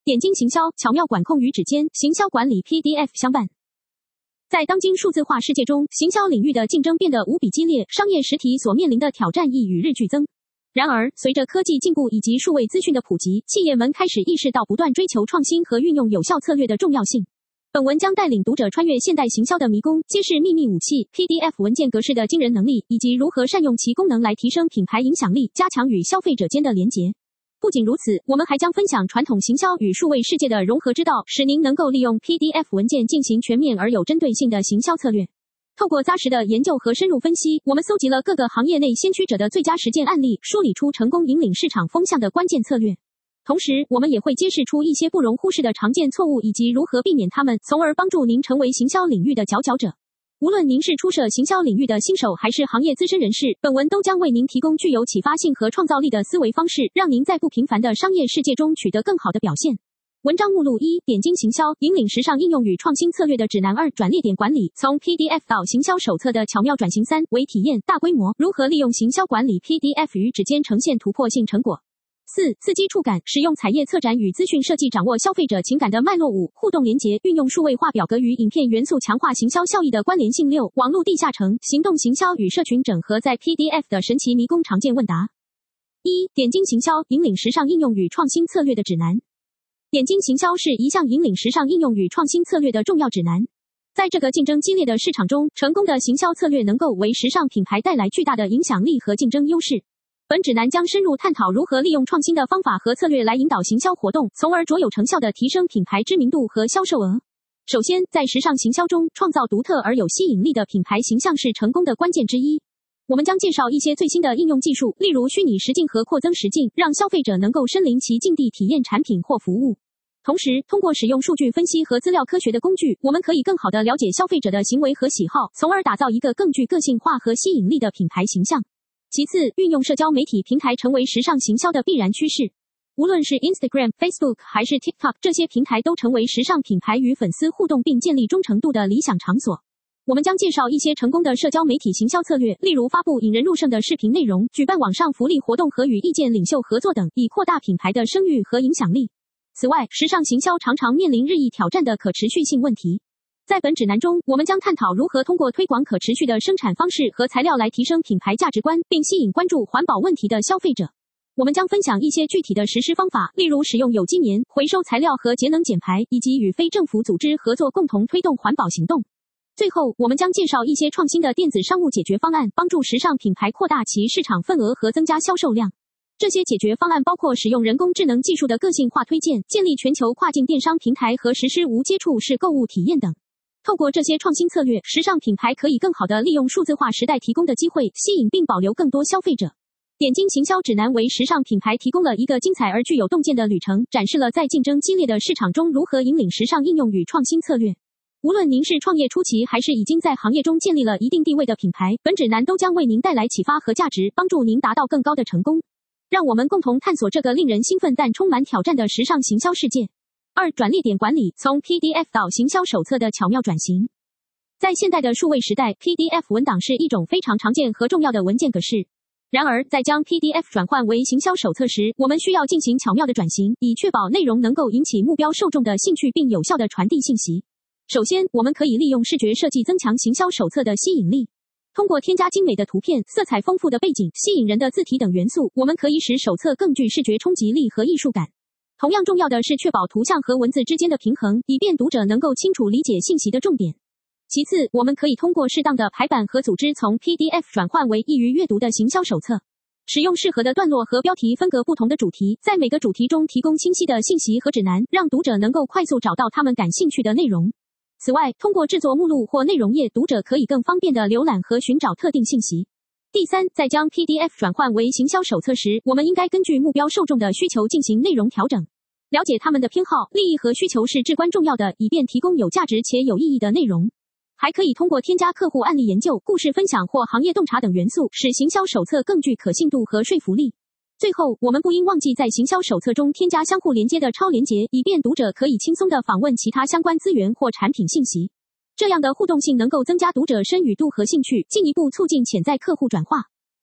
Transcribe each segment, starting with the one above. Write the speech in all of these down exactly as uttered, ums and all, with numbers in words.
点睛行销，巧妙管控与指尖，行销管理 P D F 相伴。在当今数字化世界中，行销领域的竞争变得无比激烈，商业实体所面临的挑战亦与日俱增。然而，随着科技进步以及数位资讯的普及，企业们开始意识到不断追求创新和运用有效策略的重要性。本文将带领读者穿越现代行销的迷宫，揭示秘密武器 P D F 文件格式的惊人能力，以及如何善用其功能来提升品牌影响力，加强与消费者间的连结。不仅如此，我们还将分享传统行销与数位世界的融合之道，使您能够利用 P D F 文件进行全面而有针对性的行销策略。透过扎实的研究和深入分析，我们搜集了各个行业内先驱者的最佳实践案例，梳理出成功引领市场风向的关键策略。同时，我们也会揭示出一些不容忽视的常见错误，以及如何避免它们，从而帮助您成为行销领域的佼佼者。无论您是初涉行销领域的新手，还是行业资深人士，本文都将为您提供具有启发性和创造力的思维方式，让您在不平凡的商业世界中取得更好的表现。文章目录：一、点睛行销，引领时尚应用与创新策略的指南；二、转捩点管理，从 P D F 到行销手册的巧妙转型；三、微体验大规模，如何利用行销管理 P D F 与指尖呈现突破性成果。四、刺激触感，使用彩页策展与资讯设计掌握消费者情感的脉络。五、互动连结，运用数位化表格与影片元素强化行销效益的关联性。六、网络地下城，行动行销与社群整合在 P D F 的神奇迷宫常见问答。一、点睛行销，引领时尚应用与创新策略的指南。点睛行销是一项引领时尚应用与创新策略的重要指南。在这个竞争激烈的市场中，成功的行销策略能够为时尚品牌带来巨大的影响力和竞争优势。本指南将深入探讨如何利用创新的方法和策略来引导行销活动，从而卓有成效地提升品牌知名度和销售额。首先，在时尚行销中，创造独特而有吸引力的品牌形象是成功的关键之一。我们将介绍一些最新的应用技术，例如虚拟实境和扩增实境，让消费者能够身临其境地体验产品或服务。同时，通过使用数据分析和资料科学的工具，我们可以更好地了解消费者的行为和喜好，从而打造一个更具个性化和吸引力的品牌形象。其次，运用社交媒体平台成为时尚行销的必然趋势。无论是 Instagram、Facebook 还是 TikTok， 这些平台都成为时尚品牌与粉丝互动并建立忠诚度的理想场所。我们将介绍一些成功的社交媒体行销策略，例如发布引人入胜的视频内容、举办网上福利活动和与意见领袖合作等，以扩大品牌的声誉和影响力。此外，时尚行销常常面临日益挑战的可持续性问题。在本指南中，我们将探讨如何通过推广可持续的生产方式和材料来提升品牌价值观，并吸引关注环保问题的消费者。我们将分享一些具体的实施方法，例如使用有机棉、回收材料和节能减排，以及与非政府组织合作共同推动环保行动。最后，我们将介绍一些创新的电子商务解决方案，帮助时尚品牌扩大其市场份额和增加销售量。这些解决方案包括使用人工智能技术的个性化推荐、建立全球跨境电商平台和实施无接触式购物体验等。透过这些创新策略，时尚品牌可以更好地利用数字化时代提供的机会，吸引并保留更多消费者。点睛行销指南为时尚品牌提供了一个精彩而具有洞见的旅程，展示了在竞争激烈的市场中如何引领时尚应用与创新策略。无论您是创业初期还是已经在行业中建立了一定地位的品牌，本指南都将为您带来启发和价值，帮助您达到更高的成功。让我们共同探索这个令人兴奋但充满挑战的时尚行销世界。二、转捩点管理，从 P D F 到行销手册的巧妙转型。在现代的数位时代， P D F 文档是一种非常常见和重要的文件格式。然而，在将 P D F 转换为行销手册时，我们需要进行巧妙的转型，以确保内容能够引起目标受众的兴趣并有效地传递信息。首先，我们可以利用视觉设计增强行销手册的吸引力。通过添加精美的图片、色彩丰富的背景、吸引人的字体等元素，我们可以使手册更具视觉冲击力和艺术感。同样重要的是确保图像和文字之间的平衡，以便读者能够清楚理解信息的重点。其次，我们可以通过适当的排版和组织，从 P D F 转换为易于阅读的行销手册。使用适合的段落和标题分隔不同的主题，在每个主题中提供清晰的信息和指南，让读者能够快速找到他们感兴趣的内容。此外，通过制作目录或内容页，读者可以更方便地浏览和寻找特定信息。第三，在将 P D F 转换为行销手册时，我们应该根据目标受众的需求进行内容调整。了解他们的偏好、利益和需求是至关重要的，以便提供有价值且有意义的内容。还可以通过添加客户案例研究、故事分享或行业洞察等元素，使行销手册更具可信度和说服力。最后，我们不应忘记在行销手册中添加相互连接的超连结，以便读者可以轻松地访问其他相关资源或产品信息。这样的互动性能够增加读者参与度和兴趣，进一步促进潜在客户转化。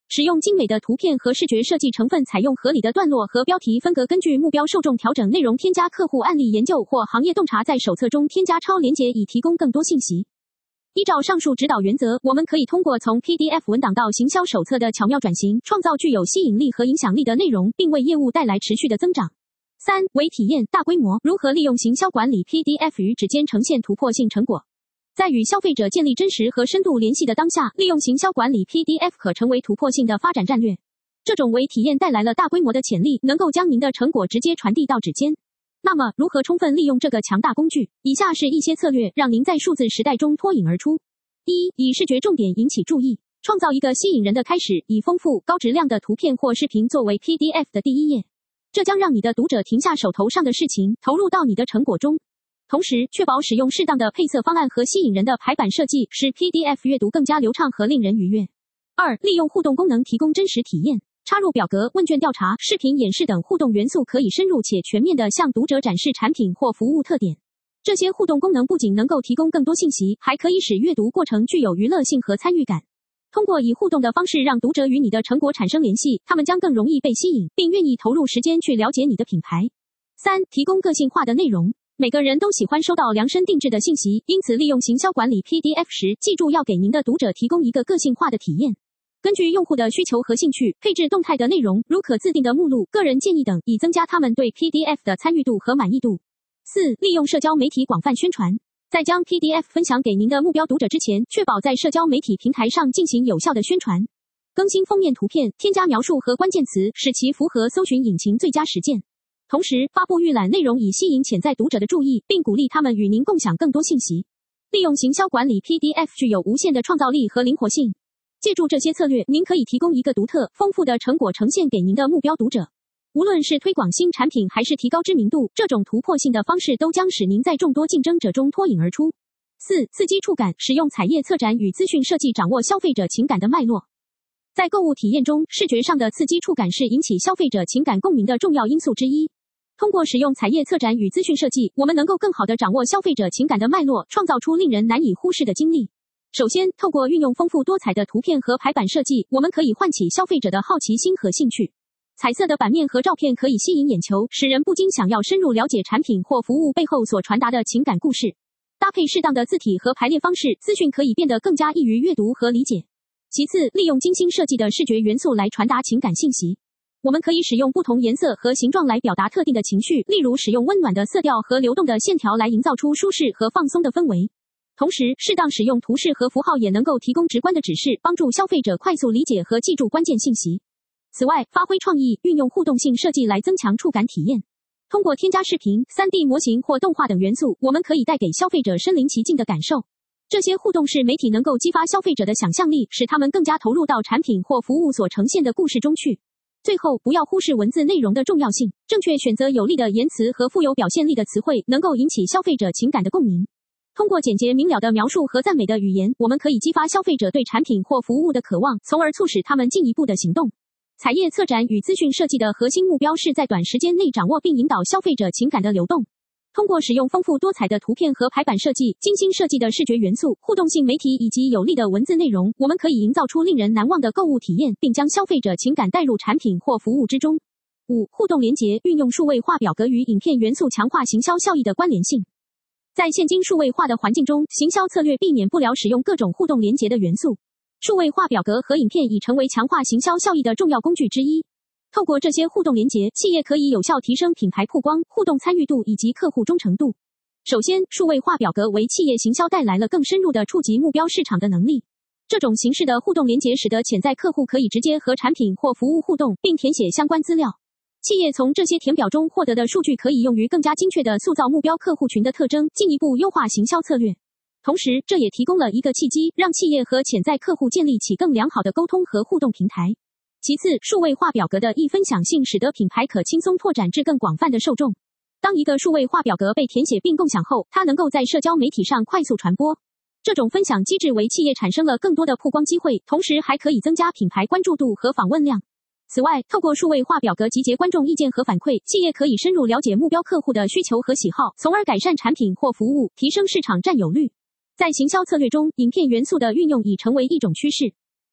使用精美的图片和视觉设计成分，采用合理的段落和标题分隔，根据目标受众调整内容，添加客户案例研究或行业洞察，在手册中添加超连结以提供更多信息。依照上述指导原则，我们可以通过从 P D F 文档到行销手册的巧妙转型，创造具有吸引力和影响力的内容，并为业务带来持续的增长。三、微体验大规模，如何利用行销管理 P D F 与指尖呈现突破性成果。在与消费者建立真实和深度联系的当下，利用行销管理 P D F 可成为突破性的发展战略。这种微体验带来了大规模的潜力，能够将您的成果直接传递到指尖。那么，如何充分利用这个强大工具？以下是一些策略，让您在数字时代中脱颖而出。一、以视觉重点引起注意，创造一个吸引人的开始，以丰富、高质量的图片或视频作为 P D F 的第一页。这将让你的读者停下手头上的事情，投入到你的成果中。同时，确保使用适当的配色方案和吸引人的排版设计，使 P D F 阅读更加流畅和令人愉悦。二、利用互动功能提供真实体验。插入表格、问卷调查、视频演示等互动元素，可以深入且全面地向读者展示产品或服务特点。这些互动功能不仅能够提供更多信息，还可以使阅读过程具有娱乐性和参与感。通过以互动的方式让读者与你的成果产生联系，他们将更容易被吸引，并愿意投入时间去了解你的品牌。三、提供个性化的内容。每个人都喜欢收到量身定制的信息，因此利用行销管理 P D F 时，记住要给您的读者提供一个个性化的体验。根据用户的需求和兴趣，配置动态的内容，如可自定的目录、个人建议等，以增加他们对 P D F 的参与度和满意度。四、利用社交媒体广泛宣传。在将 P D F 分享给您的目标读者之前，确保在社交媒体平台上进行有效的宣传。更新封面图片，添加描述和关键词，使其符合搜寻引擎最佳实践。同时，发布预览内容以吸引潜在读者的注意，并鼓励他们与您共享更多信息。利用行销管理 P D F 具有无限的创造力和灵活性。借助这些策略，您可以提供一个独特、丰富的成果呈现给您的目标读者。无论是推广新产品还是提高知名度，这种突破性的方式都将使您在众多竞争者中脱颖而出。四、刺激触感，使用彩页策展与资讯设计掌握消费者情感的脉络。在购物体验中，视觉上的刺激触感是引起消费者情感共鸣的重要因素之一。通过使用彩页策展与资讯设计，我们能够更好地掌握消费者情感的脉络，创造出令人难以忽视的经历。首先，透过运用丰富多彩的图片和排版设计，我们可以唤起消费者的好奇心和兴趣。彩色的版面和照片可以吸引眼球，使人不禁想要深入了解产品或服务背后所传达的情感故事。搭配适当的字体和排列方式，资讯可以变得更加易于阅读和理解。其次，利用精心设计的视觉元素来传达情感信息。我们可以使用不同颜色和形状来表达特定的情绪，例如使用温暖的色调和流动的线条来营造出舒适和放松的氛围。同时，适当使用图示和符号也能够提供直观的指示，帮助消费者快速理解和记住关键信息。此外，发挥创意，运用互动性设计来增强触感体验。通过添加视频、三 D 模型或动画等元素，我们可以带给消费者身临其境的感受。这些互动式媒体能够激发消费者的想象力，使他们更加投入到产品或服务所呈现的故事中去。最后，不要忽视文字内容的重要性，正确选择有力的言辞和富有表现力的词汇，能够引起消费者情感的共鸣。通过简洁明了的描述和赞美的语言，我们可以激发消费者对产品或服务的渴望，从而促使他们进一步的行动。彩页策展与资讯设计的核心目标是在短时间内掌握并引导消费者情感的流动。通过使用丰富多彩的图片和排版设计、精心设计的视觉元素、互动性媒体以及有力的文字内容，我们可以营造出令人难忘的购物体验，并将消费者情感带入产品或服务之中。五、互动连结，运用数位化表格与影片元素强化行销效益的关联性。在现今数位化的环境中，行销策略避免不了使用各种互动连结的元素。数位化表格和影片已成为强化行销效益的重要工具之一。透过这些互动连结，企业可以有效提升品牌曝光、互动参与度以及客户忠诚度。首先，数位化表格为企业行销带来了更深入的触及目标市场的能力。这种形式的互动连结使得潜在客户可以直接和产品或服务互动，并填写相关资料。企业从这些填表中获得的数据可以用于更加精确地塑造目标客户群的特征，进一步优化行销策略。同时，这也提供了一个契机，让企业和潜在客户建立起更良好的沟通和互动平台。其次，数位化表格的易分享性使得品牌可轻松拓展至更广泛的受众。当一个数位化表格被填写并共享后，它能够在社交媒体上快速传播。这种分享机制为企业产生了更多的曝光机会，同时还可以增加品牌关注度和访问量。此外，透过数位化表格集结观众意见和反馈，企业可以深入了解目标客户的需求和喜好，从而改善产品或服务，提升市场占有率。在行销策略中，影片元素的运用已成为一种趋势。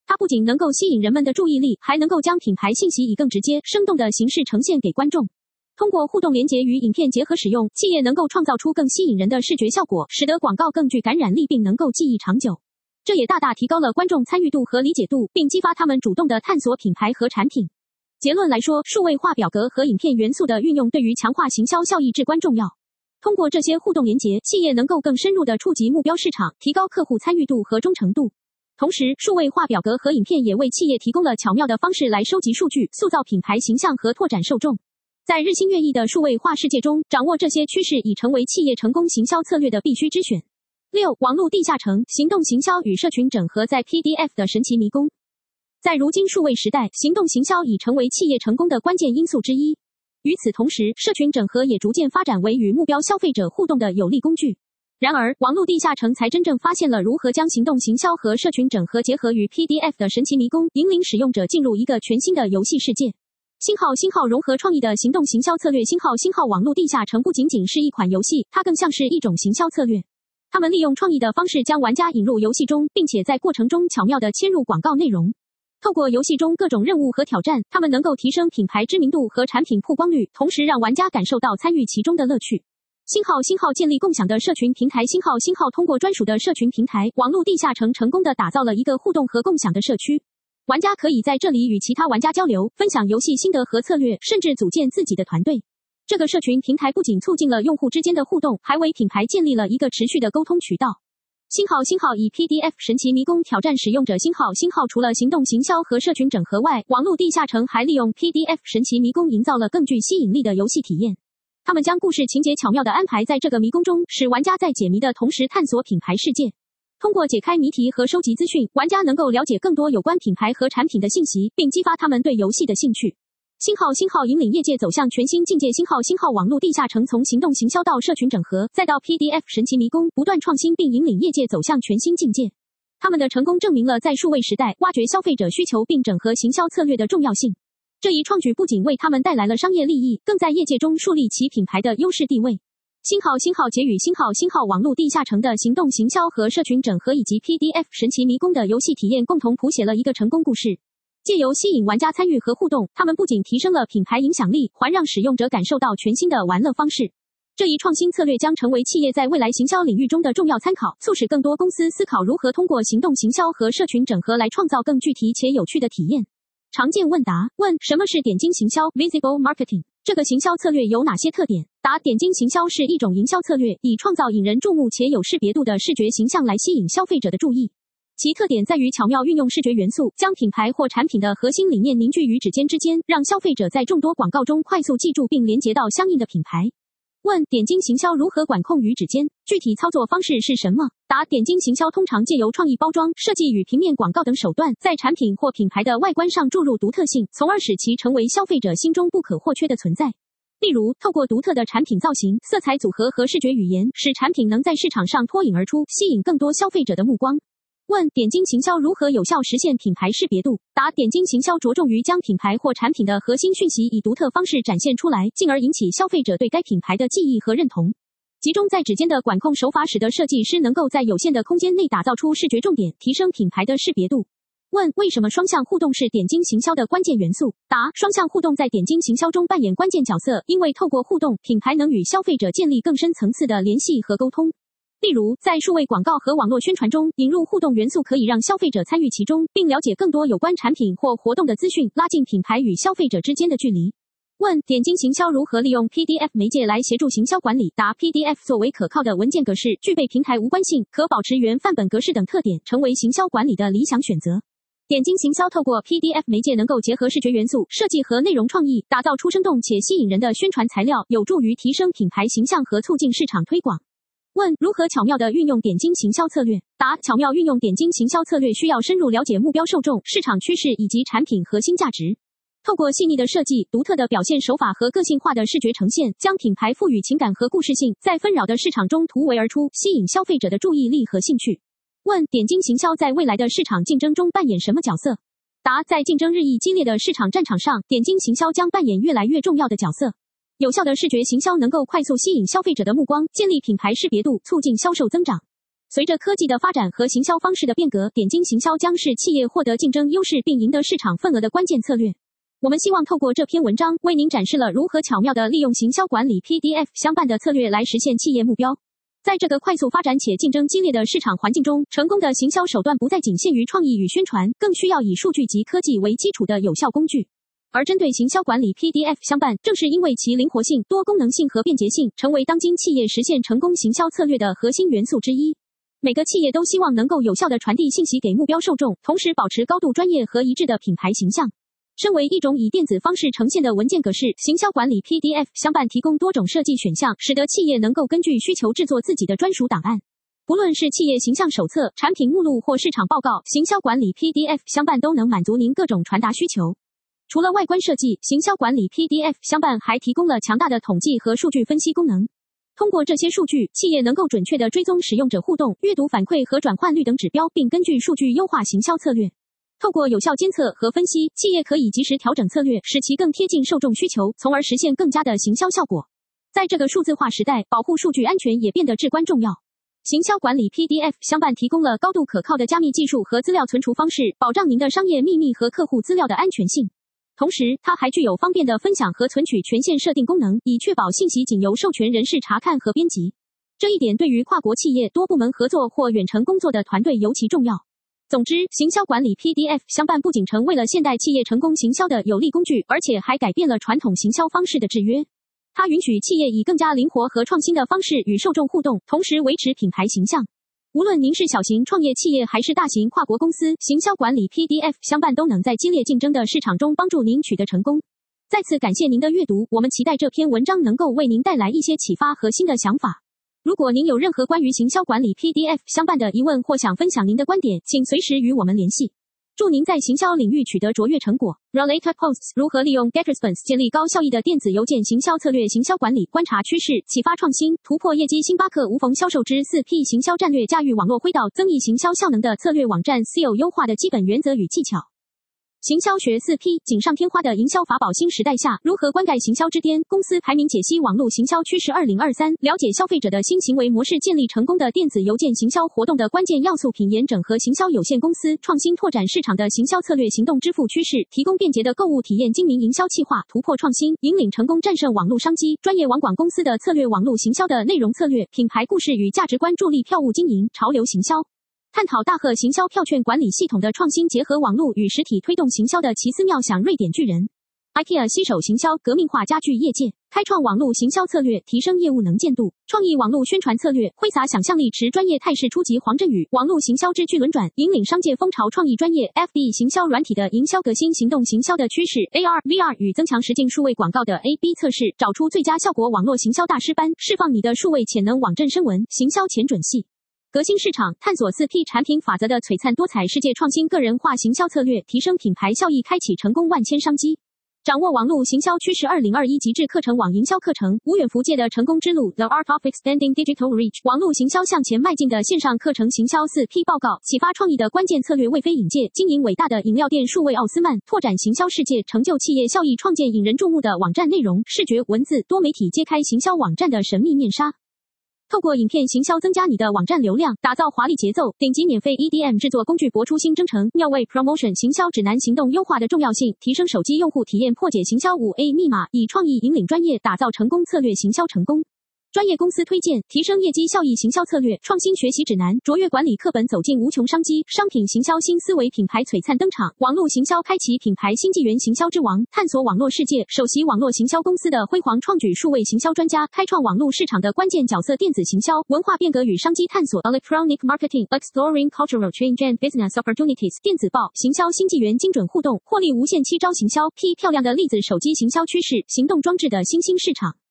它不仅能够吸引人们的注意力，还能够将品牌信息以更直接、生动的形式呈现给观众。通过互动连结与影片结合使用，企业能够创造出更吸引人的视觉效果，使得广告更具感染力并能够记忆长久。这也大大提高了观众参与度和理解度，并激发他们主动地探索品牌和产品。结论来说，数位化表格和影片元素的运用对于强化行销效益至关重要。通过这些互动连结，企业能够更深入地触及目标市场，提高客户参与度和忠诚度。同时，数位化表格和影片也为企业提供了巧妙的方式来收集数据，塑造品牌形象和拓展受众。在日新月异的数位化世界中，掌握这些趋势已成为企业成功行销策略的必须之选。六、网络地下城，行动行销与社群整合在 P D F 的神奇迷宫。在如今数位时代，行动行销已成为企业成功的关键因素之一。与此同时，社群整合也逐渐发展为与目标消费者互动的有力工具。然而，网络地下城才真正发现了如何将行动行销和社群整合结合于 P D F 的神奇迷宫，引领使用者进入一个全新的游戏世界。星号星号融合创意的行动行销策略。星号星号网络地下城不仅仅是一款游戏，它更像是一种行销策略。他们利用创意的方式将玩家引入游戏中，并且在过程中巧妙地嵌入广告内容。透过游戏中各种任务和挑战，他们能够提升品牌知名度和产品曝光率，同时让玩家感受到参与其中的乐趣。星号星号建立共享的社群平台。星号星号通过专属的社群平台网络地下城成功地打造了一个互动和共享的社区。玩家可以在这里与其他玩家交流，分享游戏心得和策略，甚至组建自己的团队。这个社群平台不仅促进了用户之间的互动，还为品牌建立了一个持续的沟通渠道。星号星号以 P D F 神奇迷宫挑战使用者。星号星号除了行动行销和社群整合外，网络地下城还利用 P D F 神奇迷宫营造了更具吸引力的游戏体验。他们将故事情节巧妙地安排在这个迷宫中，使玩家在解谜的同时探索品牌世界。通过解开谜题和收集资讯，玩家能够了解更多有关品牌和产品的信息，并激发他们对游戏的兴趣。星号星号引领业界走向全新境界。星号星号网络地下城从行动行销到社群整合，再到 P D F 神奇迷宫，不断创新并引领业界走向全新境界。他们的成功证明了在数位时代挖掘消费者需求并整合行销策略的重要性。这一创举不仅为他们带来了商业利益，更在业界中树立其品牌的优势地位。星号星号结与星号星号网络地下城的行动行销和社群整合以及 P D F 神奇迷宫的游戏体验共同谱写了一个成功故事。借由吸引玩家参与和互动，他们不仅提升了品牌影响力，还让使用者感受到全新的玩乐方式。这一创新策略将成为企业在未来行销领域中的重要参考，促使更多公司思考如何通过行动行销和社群整合来创造更具体且有趣的体验。常见问答：问，什么是点睛行销 （Visible Marketing）？ 这个行销策略有哪些特点？答：点睛行销是一种营销策略，以创造引人注目且有识别度的视觉形象来吸引消费者的注意。其特点在于巧妙运用视觉元素，将品牌或产品的核心理念凝聚于指尖之间，让消费者在众多广告中快速记住并连结到相应的品牌。问，点睛行销如何管控于指尖？具体操作方式是什么？答：点睛行销通常借由创意包装、设计与平面广告等手段，在产品或品牌的外观上注入独特性，从而使其成为消费者心中不可或缺的存在。例如，透过独特的产品造型、色彩组合和视觉语言，使产品能在市场上脱颖而出，吸引更多消费者的目光。问，点睛行销如何有效实现品牌识别度？答：点睛行销着重于将品牌或产品的核心讯息以独特方式展现出来，进而引起消费者对该品牌的记忆和认同。集中在指尖的管控手法使得设计师能够在有限的空间内打造出视觉重点，提升品牌的识别度。问，为什么双向互动是点睛行销的关键元素？答：双向互动在点睛行销中扮演关键角色，因为透过互动，品牌能与消费者建立更深层次的联系和沟通。例如，在数位广告和网络宣传中，引入互动元素可以让消费者参与其中，并了解更多有关产品或活动的资讯，拉近品牌与消费者之间的距离。问，点睛行销如何利用 P D F 媒介来协助行销管理？答： P D F 作为可靠的文件格式，具备平台无关性、可保持原范本格式等特点，成为行销管理的理想选择。点睛行销透过 P D F 媒介能够结合视觉元素、设计和内容创意，打造出生动且吸引人的宣传材料，有助于提升品牌形象和促进市场推广。问，如何巧妙地运用点睛行销策略？答：巧妙运用点睛行销策略需要深入了解目标受众、市场趋势以及产品核心价值。透过细腻的设计、独特的表现手法和个性化的视觉呈现，将品牌赋予情感和故事性，在纷扰的市场中突围而出，吸引消费者的注意力和兴趣。问，点睛行销在未来的市场竞争中扮演什么角色？答：在竞争日益激烈的市场战场上，点睛行销将扮演越来越重要的角色。有效的视觉行销能够快速吸引消费者的目光，建立品牌识别度，促进销售增长。 随着科技的发展和行销方式的变革，点睛行销将是企业获得竞争优势并赢得市场份额的关键策略。我们希望透过这篇文章为您展示了如何巧妙地利用行销管理 P D F 相伴的策略来实现企业目标。在这个快速发展且竞争激烈的市场环境中，成功的行销手段不再仅限于创意与宣传，更需要以数据及科技为基础的有效工具。而针对行销管理 P D F 相伴，正是因为其灵活性、多功能性和便捷性，成为当今企业实现成功行销策略的核心元素之一。每个企业都希望能够有效地传递信息给目标受众，同时保持高度专业和一致的品牌形象。身为一种以电子方式呈现的文件格式，行销管理 P D F 相伴提供多种设计选项，使得企业能够根据需求制作自己的专属档案。不论是企业形象手册、产品目录或市场报告，行销管理 P D F 相伴都能满足您各种传达需求。除了外观设计，行销管理 P D F 相伴还提供了强大的统计和数据分析功能。通过这些数据，企业能够准确地追踪使用者互动、阅读反馈和转换率等指标，并根据数据优化行销策略。透过有效监测和分析，企业可以及时调整策略，使其更贴近受众需求，从而实现更佳的行销效果。在这个数字化时代，保护数据安全也变得至关重要。行销管理 P D F 相伴提供了高度可靠的加密技术和资料存储方式，保障您的商业秘密和客户资料的安全性。同时，它还具有方便的分享和存取权限设定功能，以确保信息仅由授权人士查看和编辑。这一点对于跨国企业、多部门合作或远程工作的团队尤其重要。总之，行销管理 P D F 相伴不仅成为了现代企业成功行销的有力工具，而且还改变了传统行销方式的制约。它允许企业以更加灵活和创新的方式与受众互动，同时维持品牌形象。无论您是小型创业企业还是大型跨国公司，行销管理 P D F 相伴都能在激烈竞争的市场中帮助您取得成功。再次感谢您的阅读，我们期待这篇文章能够为您带来一些启发和新的想法。如果您有任何关于行销管理 P D F 相伴的疑问或想分享您的观点，请随时与我们联系。祝您在行销领域取得卓越成果。Related Posts 如何利用 GetResponse 建立高效益的电子邮件行销策略？行销管理，观察趋势，启发创新，突破业绩。星巴克无缝销售之 四 P 行销战略，驾驭网络灰道，增益行销效能的策略。网站 S E O 优化的基本原则与技巧。行销学 四 P 锦上添花的营销法宝。新时代下，如何灌溉行销之巅？公司排名解析网络行销趋势二零二三，了解消费者的新行为模式，建立成功的电子邮件行销活动的关键要素。品研整合行销有限公司创新拓展市场的行销策略。行动支付趋势，提供便捷的购物体验。精明营销企划，突破创新，引领成功战胜网络商机。专业网广公司的策略。网络行销的内容策略。品牌故事与价值观，助力票务经营。潮流行销，探讨大贺行销票券管理系统的创新，结合网络与实体推动行销的奇思妙想。瑞典巨人 IKEA 携手行销，革命化家具业界，开创网络行销策略，提升业务能见度。创意网络宣传策略，挥洒想象力，持专业态势。初级黄振宇，网络行销之巨轮转，引领商界风潮。创意专业 F B 行销软体的营销革新，行动行销的趋势。A R V R 与增强实境数位广告的 A B 测试，找出最佳效果。网络行销大师班，释放你的数位潜能。网阵声纹，行销前准系。革新市场，探索 四 P 产品法则的璀璨多彩世界。创新个人化行销策略，提升品牌效益，开启成功万千商机。掌握网络行销趋势二零二一极致课程网营销课程，吴远福界的成功之路 The Art of Expanding Digital Reach， 网络行销向前迈进的线上课程。行销 四 P 报告，启发创意的关键策略。魏飞引介，经营伟大的饮料店。数位奥斯曼，拓展行销世界，成就企业效益，创建引人注目的网站内容、视觉、文字、多媒体，揭开行销网站的神秘面纱。透过影片行销增加你的网站流量，打造华丽节奏。顶级免费 E D M 制作工具，博出新征程。妙味 Promotion 行销指南，行动优化的重要性，提升手机用户体验，破解行销 五 A 密码，以创意引领专业，打造成功策略。行销成功专业公司推荐，提升业绩效益。行销策略创新学习指南，卓越管理课本，走进无穷商机。商品行销新思维，品牌璀璨登场。网络行销开启品牌新纪元。行销之王，探索网络世界，首席网络行销公司的辉煌创举。数位行销专家，开创网络市场的关键角色。电子行销文化变革与商机探索。Electronic Marketing Exploring Cultural Change and Business Opportunities。电子报行销新纪元，精准互动，获利无限。七招行销 P 漂亮的例子。手机行销趋势，行动装置的新兴市场。